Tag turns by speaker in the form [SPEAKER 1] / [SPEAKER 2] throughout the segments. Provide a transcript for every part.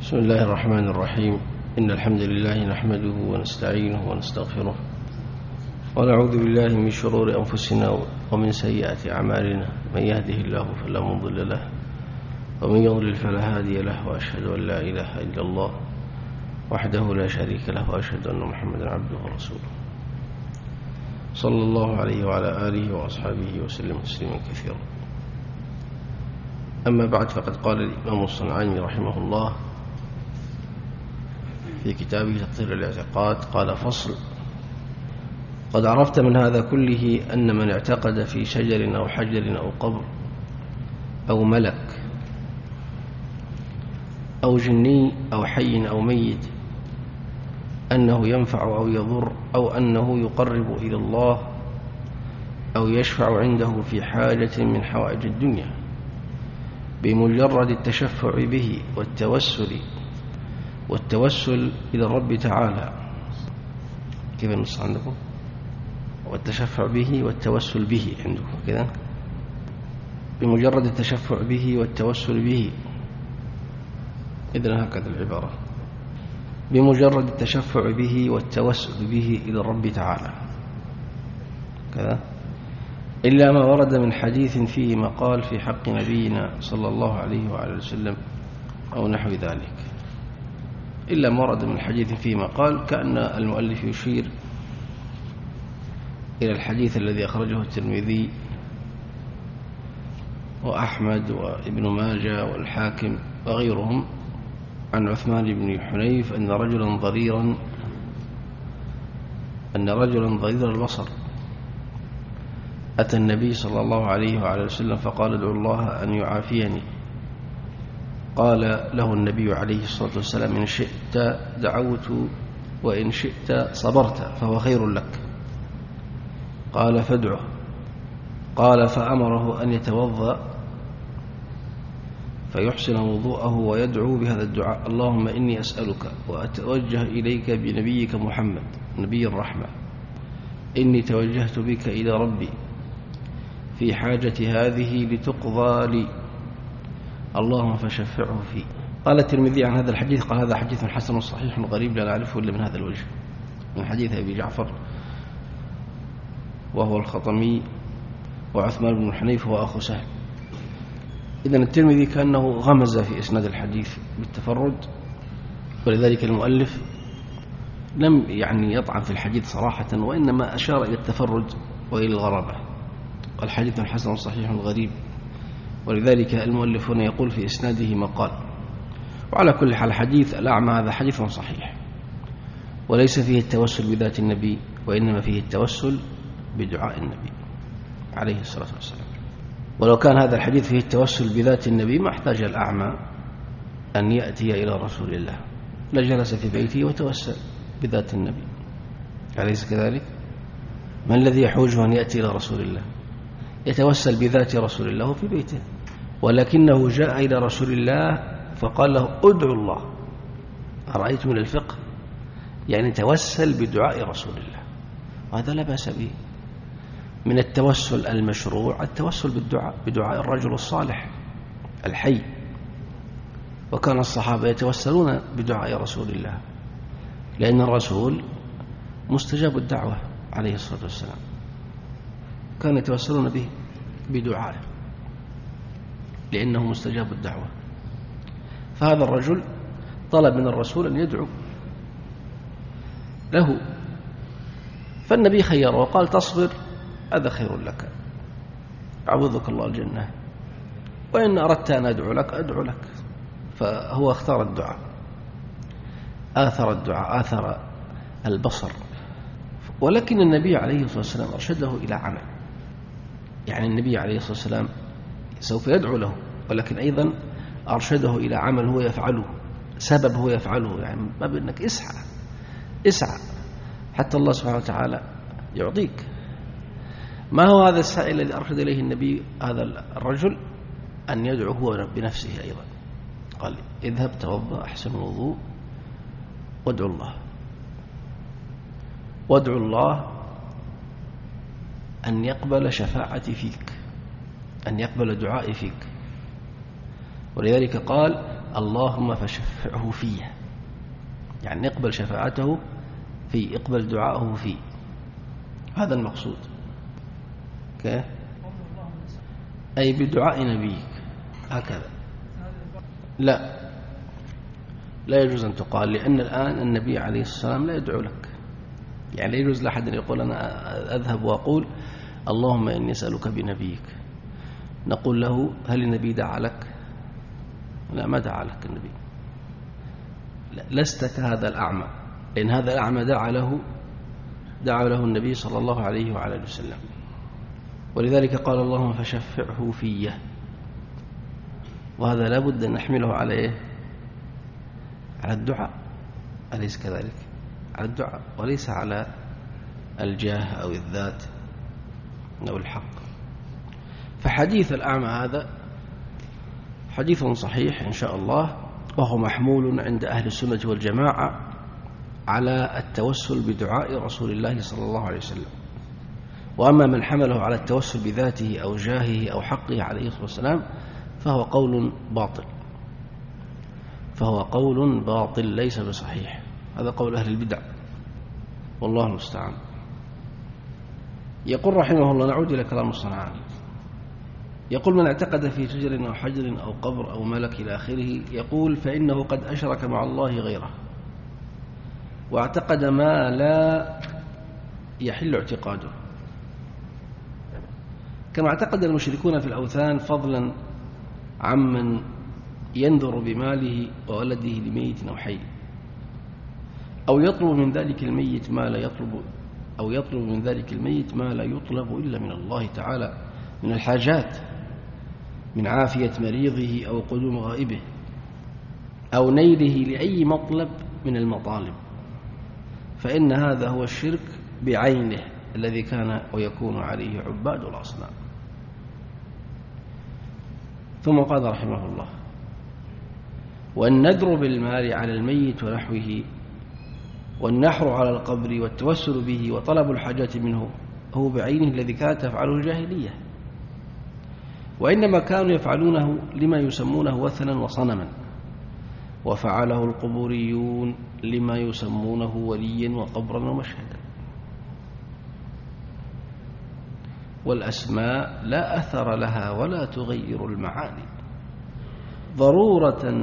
[SPEAKER 1] بسم الله الرحمن الرحيم. إن الحمد لله نحمده ونستعينه ونستغفره ونعوذ بالله من شرور أنفسنا ومن سيئات أعمالنا. من يهده الله فلا مضل له ومن يضلل فلا هادي له، وأشهد أن لا إله إلا الله وحده لا شريك له، وأشهد أن محمدا عبده ورسوله صلى الله عليه وعلى آله وأصحابه وسلم تسليما كثيرا. أما بعد، فقد قال الإمام الصنعاني رحمه الله في كتابه تطهير الاعتقاد، قال: فصل: قد عرفت من هذا كله أن من اعتقد في شجر أو حجر أو قبر أو ملك أو جني أو حي أو ميت أنه ينفع أو يضر، أو أنه يقرب إلى الله، أو يشفع عنده في حاجة من حوائج الدنيا، بمجرد التشفع به والتوسل إلى الرب تعالى. كيف النص عندكم؟ والتشفع به والتوسل به عندكم كذا، بمجرد التشفع به والتوسل به. إذن هكذا العبارة: بمجرد التشفع به والتوسل به إلى الرب تعالى كذا، إلا ما ورد من حديث فيه مقال في حق نبينا صلى الله عليه وعلى وسلم أو نحو ذلك. إلا ما ورد من حديث فيه مقال، كأن المؤلف يشير إلى الحديث الذي أخرجه الترمذي وأحمد وابن ماجه والحاكم وغيرهم عن عثمان بن حنيف أن رجلا ضرير البصر أتى النبي صلى الله عليه وعلى وسلم فقال: ادعو الله أن يعافيني. قال له النبي عليه الصلاة والسلام: إن شئت دعوت وإن شئت صبرت فهو خير لك. قال: فادعه. قال: فأمره أن يتوضأ فيحسن وضوءه ويدعو بهذا الدعاء: اللهم إني أسألك وأتوجه إليك بنبيك محمد نبي الرحمة، إني توجهت بك إلى ربي في حاجة هذه لتقضى لي، اللهم فشفعه فيه. قال الترمذي عن هذا الحديث: قال: هذا حديث حسن صحيح غريب لا نعرفه إلا من هذا الوجه، من حديث أبي جعفر وهو الخطمي، وعثمان بن حنيف هو أخو سهل. إذن الترمذي كأنه غمز في إسناد الحديث بالتفرد، ولذلك المؤلف لم يطعن في الحديث صراحة، وإنما أشار إلى التفرد وإلى الغرابة. قال: حديث حسن صحيح غريب، ولذلك المؤلف هنا يقول في إسناده مقال. وعلى كل حال حديث الأعمى هذا حديث صحيح، وليس فيه التوسل بذات النبي، وإنما فيه التوسل بدعاء النبي عليه الصلاة والسلام. ولو كان هذا الحديث فيه التوسل بذات النبي ما احتاج الأعمى أن يأتي إلى رسول الله، لجلس في بيته وتوسل بذات النبي، أليس كذلك؟ من الذي يحوجه أن يأتي إلى رسول الله؟ يتوسل بذات رسول الله في بيته، ولكنه جاء إلى رسول الله فقال له: ادعو الله. أرأيت من الفقه يعني توسل بدعاء رسول الله، وهذا لا بأس به. من التوسل المشروع التوسل بدعاء الرجل الصالح الحي، وكان الصحابة يتوسلون بدعاء رسول الله، لأن الرسول مستجاب الدعوة عليه الصلاة والسلام، كانوا يتوسلون به بدعائه لأنه مستجاب الدعوة. فهذا الرجل طلب من الرسول أن يدعو له، فالنبي خيره وقال: تصبر هذا خير لك، أعوذك الله الجنة، وإن أردت أن أدعو لك أدعو لك. فهو اختار الدعاء، آثر البصر. ولكن النبي عليه الصلاة والسلام أرشده إلى عمل، يعني النبي عليه الصلاة والسلام سوف يدعو له، ولكن أيضا أرشده إلى عمل هو يفعله، سبب هو يفعله، يعني ما بأنك اسعى حتى الله سبحانه وتعالى يعطيك. ما هو هذا السائل الذي أرشد إليه النبي هذا الرجل؟ أن يدعو هو بنفسه أيضا. قال: اذهب توضأ أحسن الوضوء وادعو الله أن يقبل شفاعتي فيك، أن يقبل دعائي فيك. ولذلك قال: اللهم فشفعه فيه، يعني اقبل شفاعته فيه، اقبل دعاءه فيه، هذا المقصود. كيف؟ أي بدعاء نبيك هكذا. لا يجوز أن تقال، لأن الآن النبي عليه الصلاة والسلام لا يدعو لك، يعني لا يجوز لأحد أن يقول أنا أذهب وأقول اللهم إني أسألك بنبيك. نقول له هل النبي دعا لك؟ لا، ما دعا لك النبي. لست كهذا الأعمى، لأن هذا الأعمى دعا له النبي صلى الله عليه وعلى وسلم، ولذلك قال اللهم فشفعه فيه، وهذا لا بد أن نحمله على إيه؟ على الدعاء، أليس كذلك؟ على الدعاء وليس على الجاه أو الذات أو الحق. فحديث الأعمى هذا حديث صحيح إن شاء الله، وهو محمول عند أهل السنة والجماعة على التوسل بدعاء رسول الله صلى الله عليه وسلم. وأما من حمله على التوسل بذاته أو جاهه أو حقه عليه الصلاة والسلام فهو قول باطل ليس بصحيح، هذا قول أهل البدع والله المستعان. يقول رحمه الله، نعود إلى كلام الصنعاني، يقول من اعتقد في شجر أو حجر أو قبر أو ملك إلى آخره، يقول فإنه قد أشرك مع الله غيره، واعتقد ما لا يحل اعتقاده، كما اعتقد المشركون في الأوثان، فضلا عمن ينذر بماله وولده لميت أو حي، أو يطلب من ذلك الميت ما لا يطلب إلا من الله تعالى من الحاجات، من عافية مريضه أو قدوم غائبه أو نيله لأي مطلب من المطالب، فإن هذا هو الشرك بعينه الذي كان ويكون عليه عباد الأصنام. ثم قال رحمه الله: والنذر بالمال على الميت ونحوه، والنحر على القبر والتوسل به وطلب الحاجات منه هو بعينه الذي كانت تفعله الجاهلية، وإنما كانوا يفعلونه لما يسمونه وثنا وصنما، وفعله القبوريون لما يسمونه وليا وقبرا ومشهدا. والأسماء لا أثر لها ولا تغير المعاني، ضرورة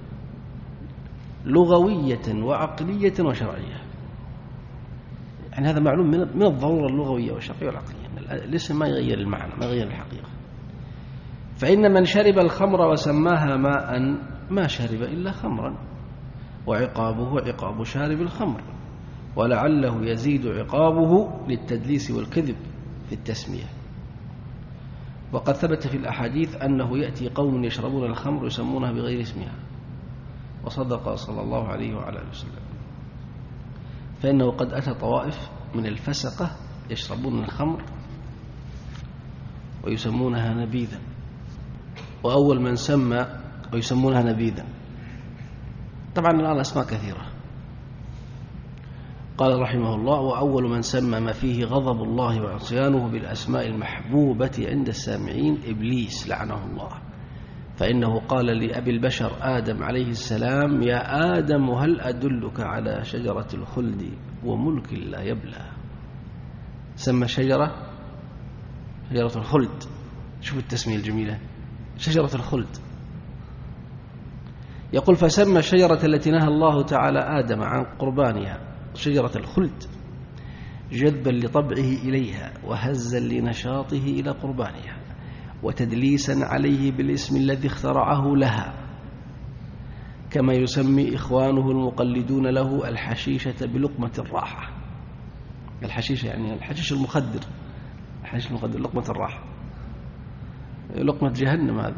[SPEAKER 1] لغوية وعقلية وشرعية. يعني هذا معلوم من الضرورة اللغوية والشرعية والعقلية، الاسم ما يغير المعنى، ما يغير الحقيقة. فإن من شرب الخمر وسماها ماء ما شرب إلا خمرا، وعقابه عقاب شارب الخمر، ولعله يزيد عقابه للتدليس والكذب في التسمية. وقد ثبت في الأحاديث أنه يأتي قوم يشربون الخمر يسمونها بغير اسمها، وصدق صلى الله عليه وعلى آله وسلم، فإنه قد أتى طوائف من الفسقة يشربون الخمر ويسمونها نبيذا، وأول من سمى ويسمونها نبيذا. طبعا الآن أسماء كثيرة. قال رحمه الله: وأول من سمى ما فيه غضب الله وعصيانه بالأسماء المحبوبة عند السامعين إبليس لعنه الله، فإنه قال لأبي البشر آدم عليه السلام: يا آدم هل أدلك على شجرة الخلد وملك لا يبلى. سمى شجرة الخلد، شوف التسمية الجميلة، شجرة الخلد. يقول: فسمى الشجرة التي نهى الله تعالى آدم عن قربانها شجرة الخلد، جذبا لطبعه إليها وهزا لنشاطه إلى قربانها، وتدليسا عليه بالاسم الذي اخترعه لها، كما يسمي إخوانه المقلدون له الحشيشة بلقمة الراحة. الحشيشة يعني الحشيش المخدر، لقمة الراحة، لقمة جهنم هذه.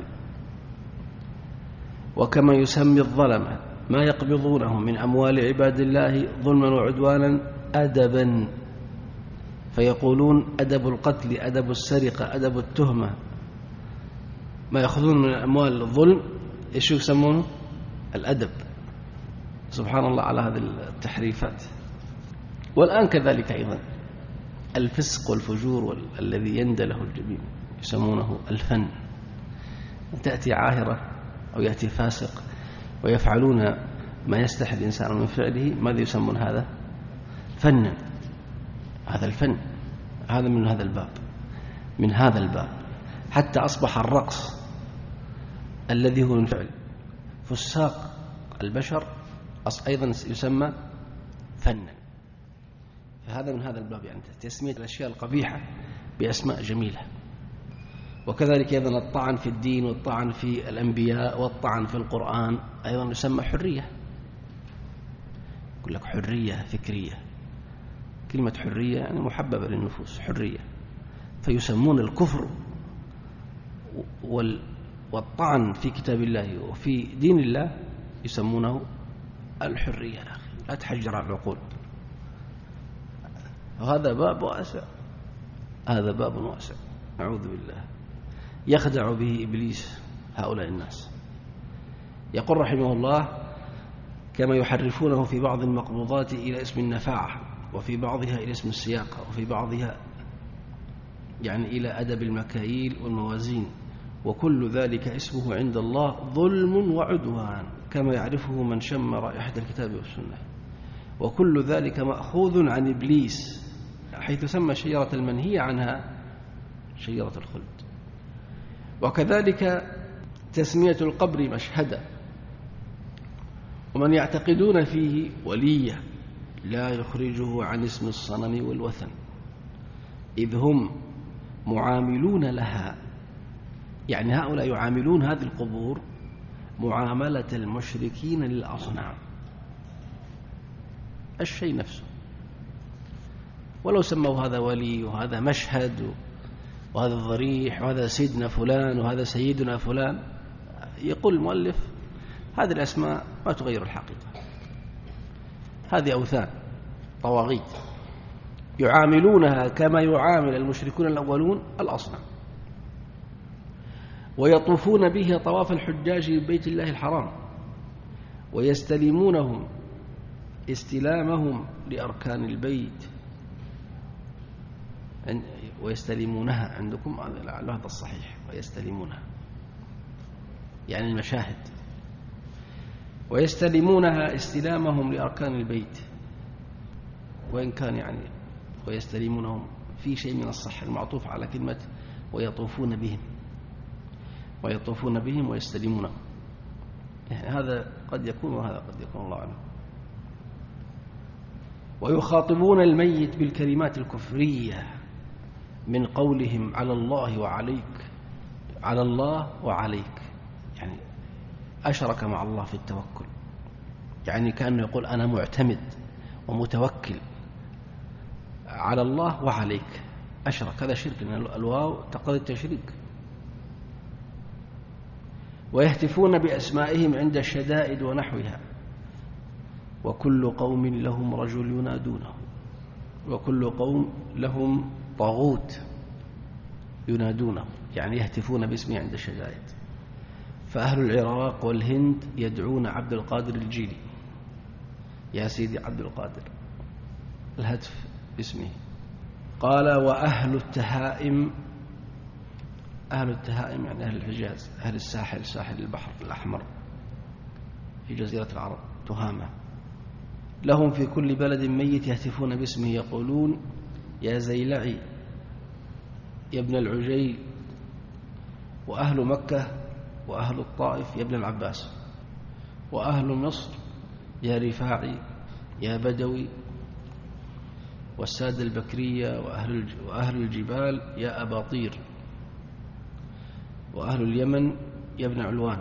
[SPEAKER 1] وكما يسمي الظلمة ما يقبضونه من أموال عباد الله ظلما وعدوانا أدبا، فيقولون أدب القتل، أدب السرقة، أدب التهمة، ما يأخذون من أموال الظلم إيش يسمونه؟ الأدب. سبحان الله على هذه التحريفات. والآن كذلك أيضا الفسق والفجور الذي يندى له الجبين يسمونه الفن. تأتي عاهرة أو يأتي فاسق ويفعلون ما يستحي الإنسان من فعله، ماذا يسمون هذا؟ فنا. هذا الفن، هذا من هذا الباب، من هذا الباب، حتى أصبح الرقص الذي هو من فعل فساق البشر أيضا يسمى فنا. فهذا من هذا الباب، يعني تسمية الأشياء القبيحة بأسماء جميلة. وكذلك أيضا الطعن في الدين والطعن في الأنبياء والطعن في القرآن أيضا يسمى حرية. يقول لك حرية فكرية، كلمة حرية يعني محببة للنفوس، حرية. فيسمون الكفر والطعن في كتاب الله وفي دين الله يسمونه الحرية. يا أخي لا تحجر على العقول. وهذا باب واسع، هذا باب واسع أعوذ بالله، يخدع به إبليس هؤلاء الناس. يقول رحمه الله: كما يحرفونه في بعض المقبوضات إلى اسم النفاعة، وفي بعضها إلى اسم السياقة، وفي بعضها يعني إلى أدب المكاييل والموازين، وكل ذلك اسمه عند الله ظلم وعدوان، كما يعرفه من شم رائحة الكتاب والسنة. وكل ذلك مأخوذ عن إبليس، حيث سمى شجرة المنهي عنها شجرة الخلد. وكذلك تسمية القبر مشهدا، ومن يعتقدون فيه ولية لا يخرجه عن اسم الصنم والوثن، إذ هم معاملون لها، يعني هؤلاء يعاملون هذه القبور معاملة المشركين للأصنام، الشيء نفسه. ولو سموا هذا ولي وهذا مشهد وهذا الضريح وهذا سيدنا فلان وهذا سيدنا فلان، يقول المؤلف هذه الأسماء ما تغير الحقيقة، هذه أوثان طواغيت يعاملونها كما يعامل المشركون الأولون الأصنام، ويطوفون به طواف الحجاج ببيت الله الحرام، ويستلمونهم استلامهم لأركان البيت، ويستلمونها عندكم لعل هذا الصحيح، ويستلمونها يعني المشاهد، ويستلمونها استلامهم لأركان البيت، وإن كان يعني ويستلمونهم في شيء من الصح المعطوف على كلمة ويطوفون بهم، ويطوفون بهم ويستلمونهم، يعني هذا قد يكون وهذا قد يكون، الله أعلم. ويخاطبون الميت بالكلمات الكفرية من قولهم على الله وعليك، على الله وعليك، يعني أشرك مع الله في التوكل، يعني كأنه يقول أنا معتمد ومتوكل على الله وعليك، أشرك، هذا شرك، الواو تقتضي التشريك. ويهتفون بأسمائهم عند الشدائد ونحوها، وكل قوم لهم رجل ينادونه، وكل قوم لهم طاغوت ينادونه، يعني يهتفون باسمه عند الشدائد. فأهل العراق والهند يدعون عبد القادر الجيلي، يا سيدي عبد القادر، الهتف باسمه. قال: وأهل التهائم، أهل التهائم يعني أهل الحجاز، أهل الساحل، ساحل البحر الأحمر في جزيرة العرب، تهامة، لهم في كل بلد ميت يهتفون باسمه، يقولون يا زيلعي يا ابن العجيل. وأهل مكة وأهل الطائف يا ابن العباس، وأهل مصر يا رفاعي يا بدوي، والسادة البكرية وأهل الجبال يا أباطير، وأهل اليمن يا ابن علوان.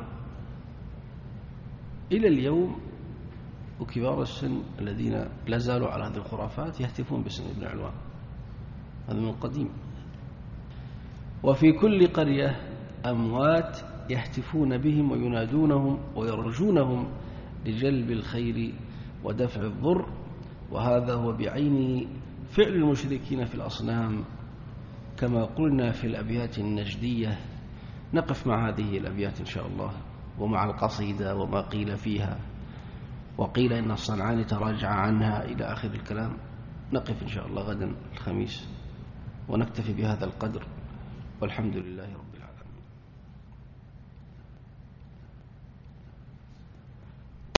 [SPEAKER 1] إلى اليوم وكبار السن الذين لا زالوا على هذه الخرافات يهتفون باسم ابن علوان، هذا من قديم. وفي كل قرية أموات يهتفون بهم وينادونهم ويرجونهم لجلب الخير ودفع الضر، وهذا هو بعينه فعل المشركين في الأصنام، كما قلنا في الأبيات النجدية. نقف مع هذه الأبيات إن شاء الله، ومع القصيدة وما قيل فيها، وقيل إن الصنعاني تراجع عنها إلى آخر الكلام. نقف إن شاء الله غدا الخميس، ونكتفي بهذا القدر، والحمد لله رب